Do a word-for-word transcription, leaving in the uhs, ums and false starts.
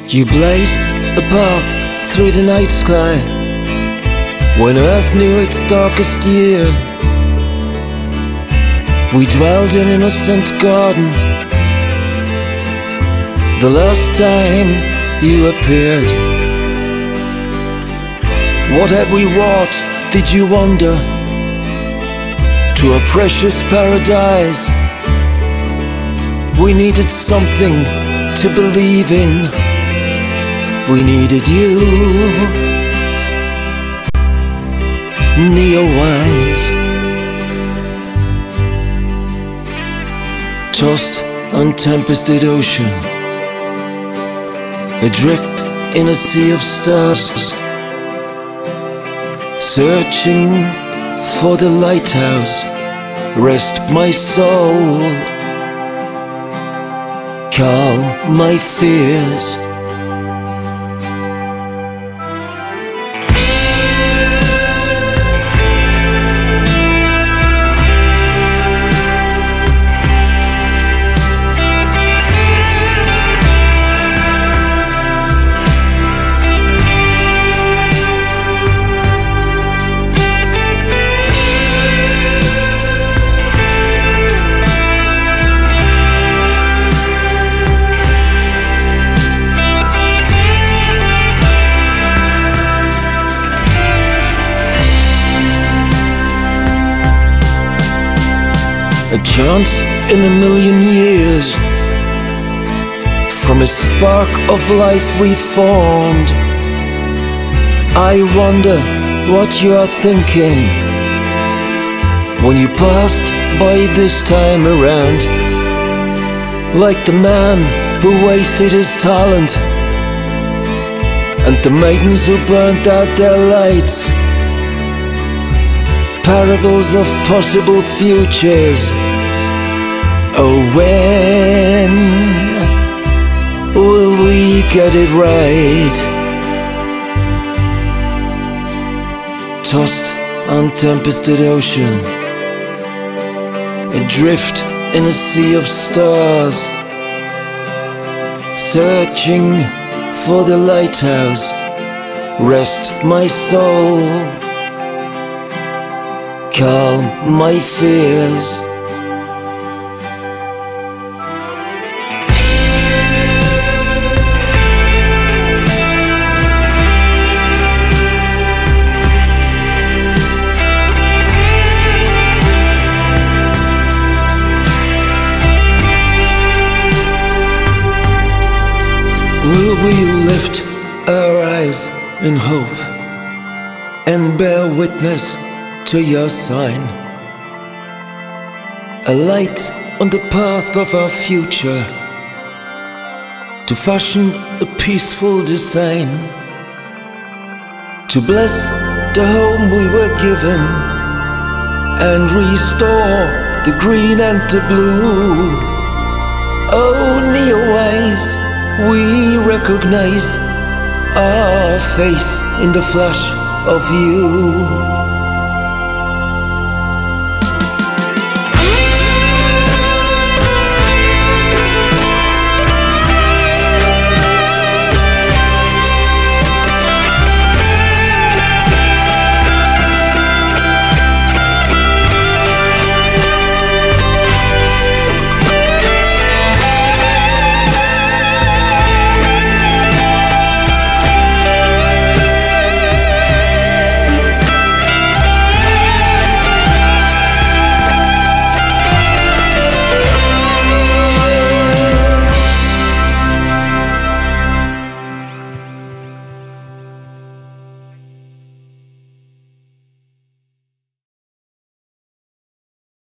You blazed a path through the night sky when earth knew its darkest year. We dwelled in an innocent garden the last time you appeared. What had we wrought, did you wonder, to a precious paradise? We needed something to believe in. We needed you, Neowise. Tossed on tempested ocean, adrift in a sea of stars, searching for the lighthouse, rest my soul, calm my fears. A chance in a million years, from a spark of life we formed. I wonder what you are thinking when you passed by this time around, like the man who wasted his talent and the maidens who burnt out their lights. Parables of possible futures. Oh, when will we get it right? Tossed on tempested ocean, adrift in a sea of stars, searching for the lighthouse, rest my soul, calm my fears. Will we lift our eyes in hope and bear witness to your sign? A light on the path of our future, to fashion a peaceful design, to bless the home we were given and restore the green and the blue. Oh, Neowise, we recognize our face in the flash of you.